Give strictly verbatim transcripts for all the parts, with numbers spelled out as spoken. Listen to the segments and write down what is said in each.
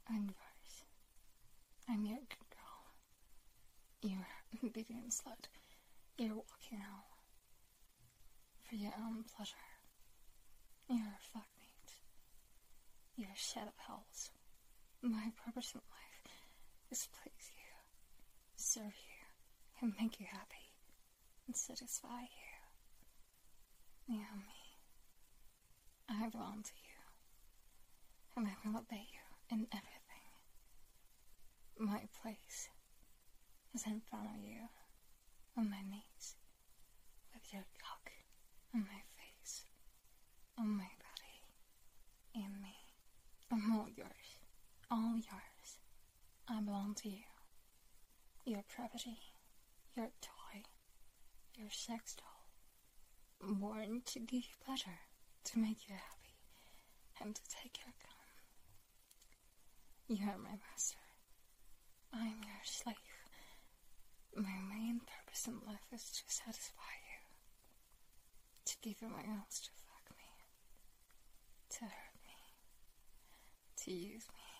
I'm yours. I'm your good girl. You're obedient slut. You're walking out for your own pleasure. You're a fuckmate. You're a shed of hells. My purpose in life is to please you, serve you, and make you happy, and satisfy you. You know me. I belong to you, and I will obey you in everything. My place is in front of you, on my knees, with your cock on my face, on my body, and me. I'm all yours, all yours. I belong to you. Your property, your toy, your sex doll, born to give you pleasure, to make you happy, and to take your gun. You are my master. I am your slave. My main purpose in life is to satisfy you, to give you my ounce to fuck me, to hurt me, to use me.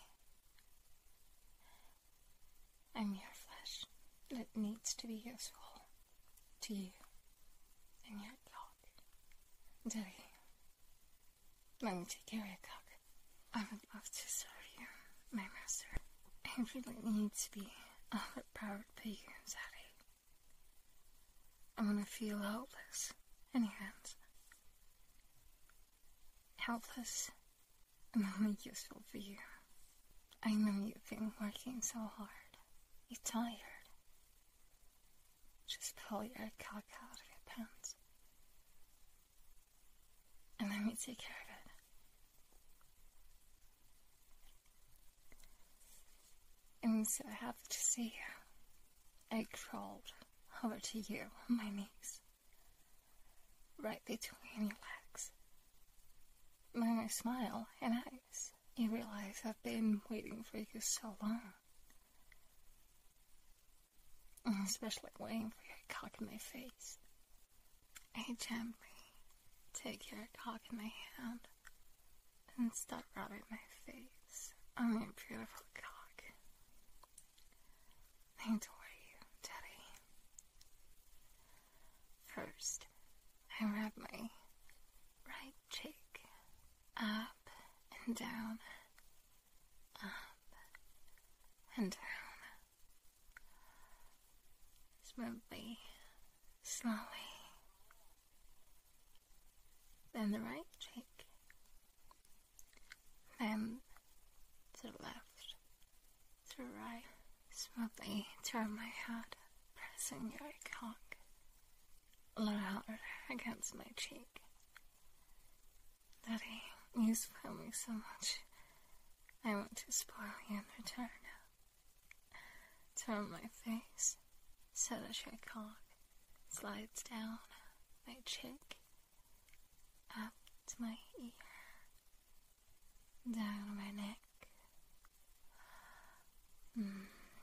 I'm your flesh that needs to be useful to you and your cock. Daddy, let me take care of your cock. I would love to serve you, my master. I really need to be overpowered by you, Daddy. I want to feel helpless in your hands. Helpless and only useful for you. I know you've been working so hard. You're tired. Just pull your cock out of your pants and let me take care of it. I'm so happy to see you. I crawled over to you on my knees, right between your legs. When I smile and eyes, you realize I've been waiting for you so long. Especially waiting for your cock in my face. I gently take your cock in my hand and start rubbing my face on your beautiful cock. I adore you, Daddy. First, I rub my right cheek up and down, up and down. Smoothly, slowly. Then the right cheek. Then to the left, to the right. Smoothly turn my head, pressing your cock a little harder against my cheek. Daddy, you spoil me so much. I want to spoil you in return. Turn my face so that your cock slides down my cheek, up to my ear, down my neck. Mm.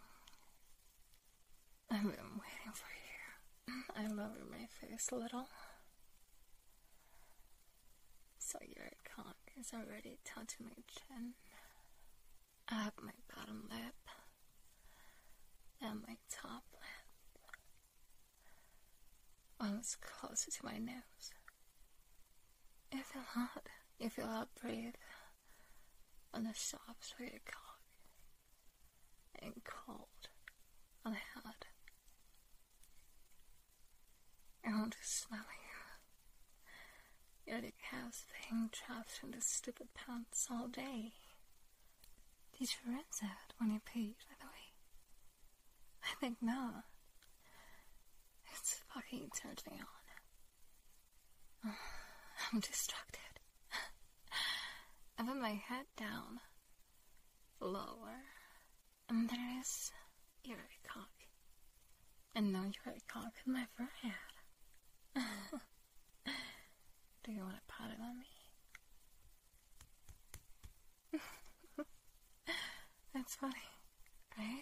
I've been waiting for you. I lower my face a little, so your cock is already touching my chin, up my bottom lip, and my top lip. Once closer to my nose. You feel hot. You feel hot breathe on the soft of your cock, and cold on the head. I want to smell you. Your dick has been trapped in the stupid pants all day. Did you rinse it when you peed, by the way? I think no. It's fucking turned me on. Oh, I'm distracted. I put my head down, lower, and there is your cock. And now your cock in my forehead. Do you want to pat it on me? That's funny, right?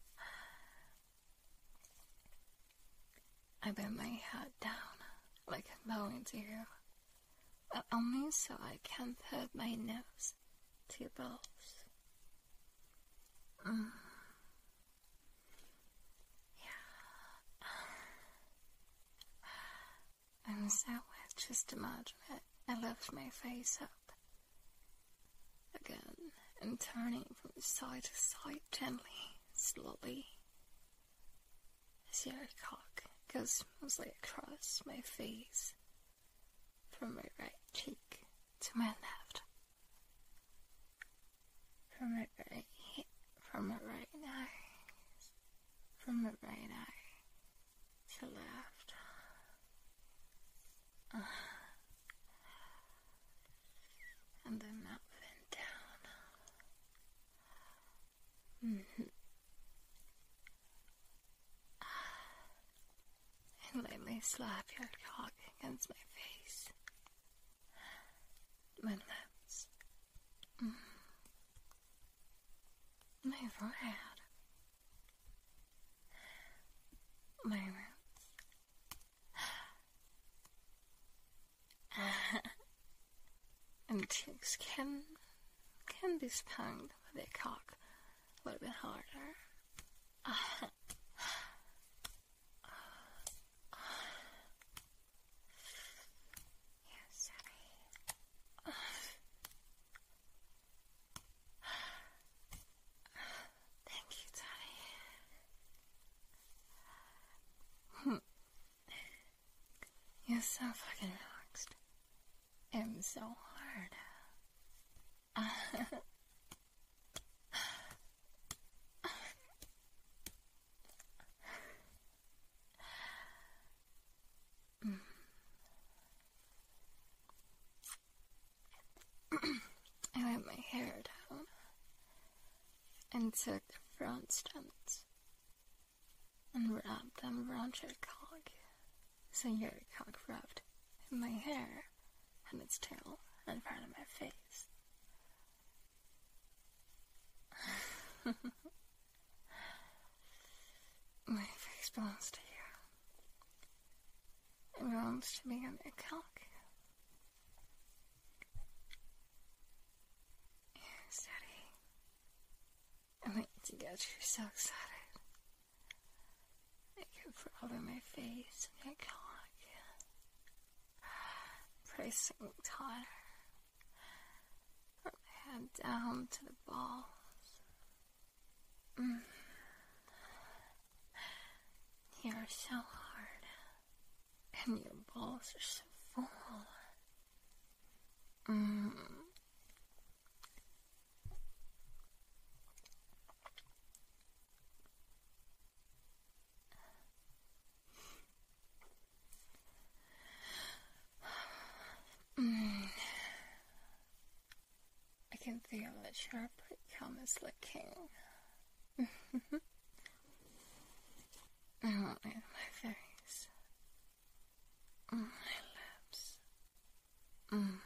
I bend my head down like I'm bowing to you, but only so I can put my nose to your balls. Mm. Yeah. I'm so wet, just imagine it. I lift my face up again and turning from side to side gently, slowly, as your cock goes mostly across my face, from my right cheek to my left, from my right hip, from my right eye, from my right eye to left. Uh, and then up and down. Mm-hmm. And lightly slap your cock against my face, my lips, mm. my forehead, my ribs. And cheeks can can be sponged with a cock a little bit harder. Uh, yes, Daddy. Uh, thank you, Daddy. You're so fucking relaxed. I'm so hard. I let my hair down and took the front strands and wrapped them around your cock, so your cock rubbed in my hair and its tail in front of my face. My face belongs to you. It belongs to me on your cock. Yes, Daddy. I want to get you so excited. I could rub in my face and your cock, pressing tighter from my head down to the balls. Mm. You're so hard, and your balls are so full. Mm. Mm. I can feel that your pretty cum is licking. I want it in my face, mm, my lips, mm.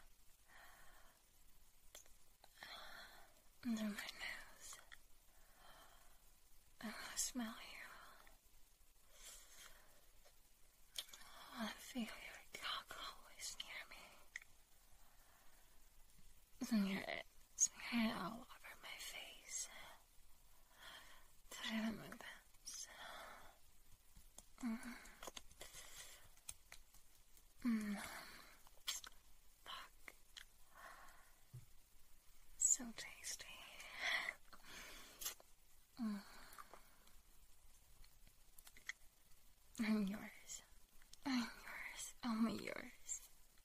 under my nose. I want to smell you. I want to feel your cock always near me. And your smear it all over my face. Put it on my lips. Mm. Mm. Fuck. So tasty. Mm. I'm yours. I'm yours. Only yours.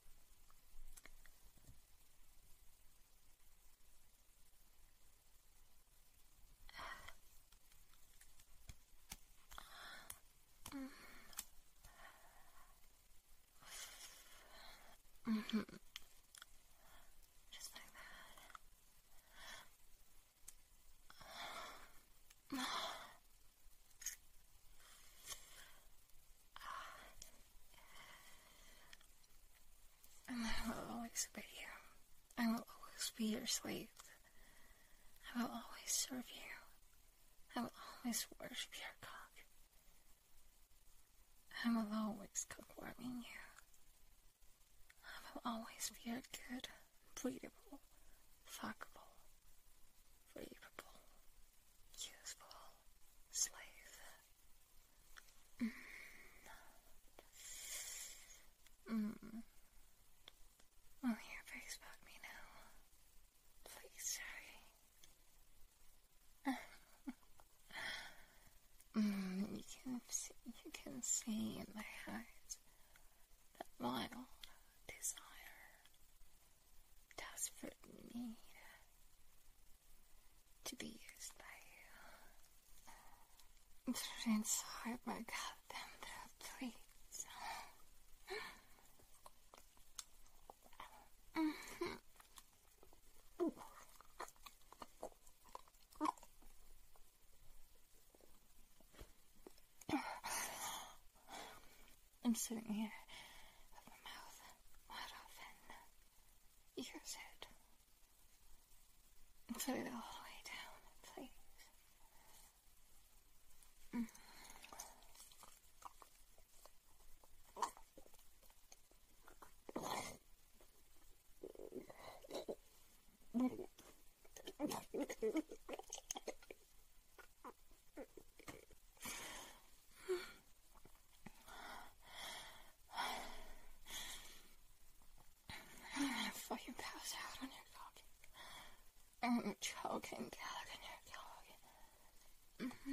Mm-hmm. Just like that. And I will always obey you. I will always be your slave. I will always serve you. I will always worship your cock. I will always cook warming you. I will always be your good, breathable, fuckable, breathable, see in my eyes that wild desire, desperate need to be used by you. Put it inside my goddamn throat, please. I'm sitting here with my mouth wide open. Use it. Put it all the way down, please. Mm. I'm gonna fucking pass out on your cock. I'm choking, gag on your cock. Mm-hmm.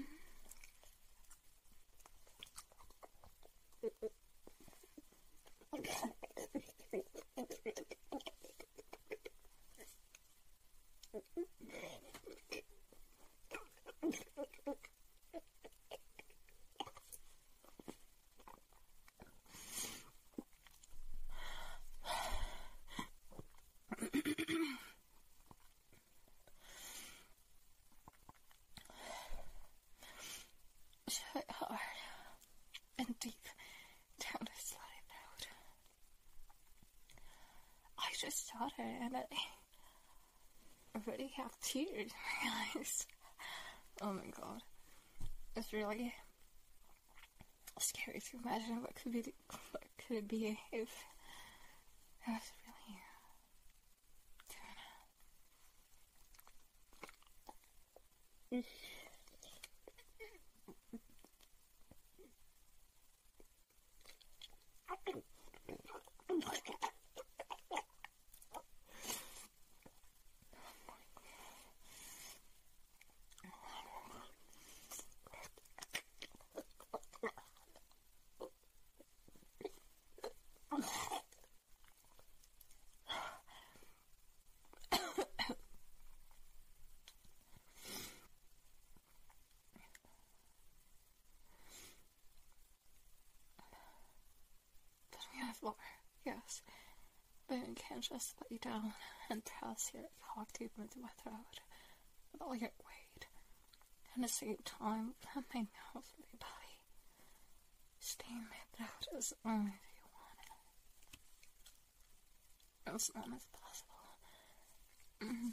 Shut hard and deep down his slutty throat. I just started and I already have tears in my eyes. Oh my god. It's really scary to imagine what could be what could it be if I was really doing it. Floor, yes, but I can't just lay down and press your cock deep into my throat with all your weight, and at the same time let my mouth and my body stay in my throat as long as you want it, as long as possible. Mm-hmm.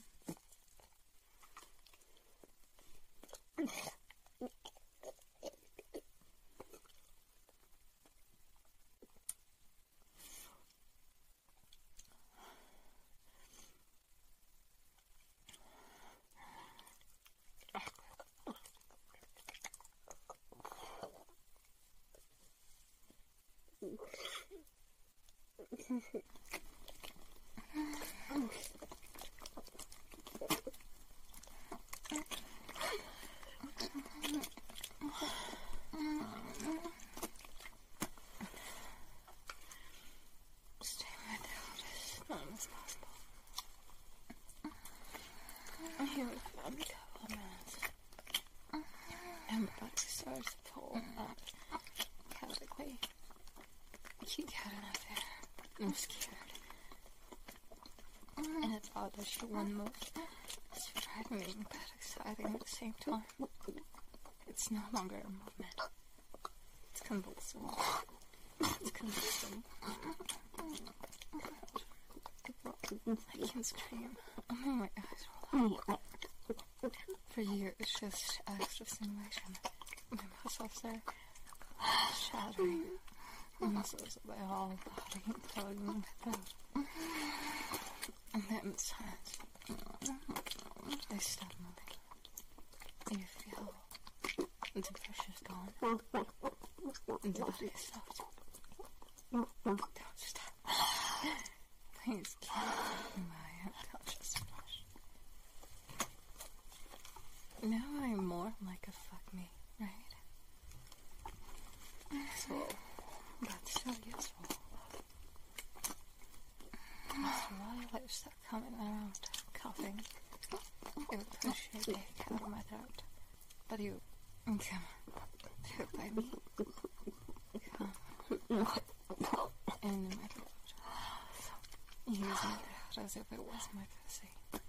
Stay my throat as long as possible. I'm here with a couple of minutes. And my body starts to pull up chaotically. I keep getting up there. I'm scared. And it's odd that she one move is frightening but exciting at the same time. It's no longer a movement. It's convulsive. It's convulsive. I can't scream. Only my eyes roll out. For you, it's just extra stimulation. My muscles are shattering. My muscles of my whole body floating in my throat. And then sides, they stop moving. You feel the pressure's gone. And the body stops. Don't stop. Please keep my unconscious flesh. Now I'm more like a fuck me, right? So coughing. It would push your dick out of my throat. But you, come on, sit by me. Come in my throat. Use my throat as if it was my pussy.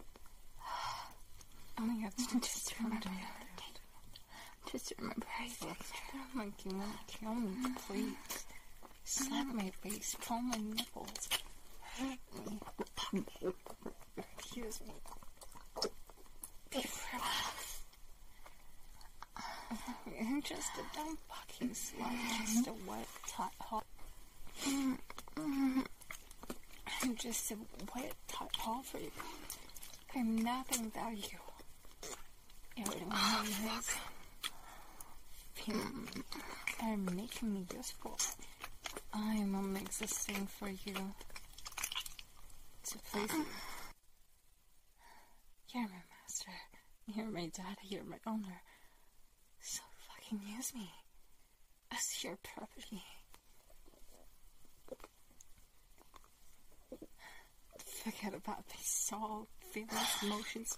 All you have to do is just remember me. Just remember everything. I'm like, you want to kill me, please. Slap my face, pull my nipples, hurt me, abuse me. Be frivolous. I'm just a dumb fucking slut, just a wet tot hole. I'm just a wet tot hole for you. I'm nothing without you. Everyone knows you are making me useful. I am existing for you to please you. You're my master. You're my dad. You're my owner. So fucking use me as your property. Forget about my soul, feelings, emotions.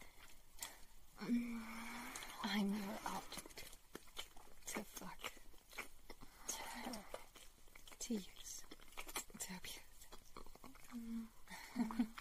I'm your object to fuck, to hurt, to use, to abuse.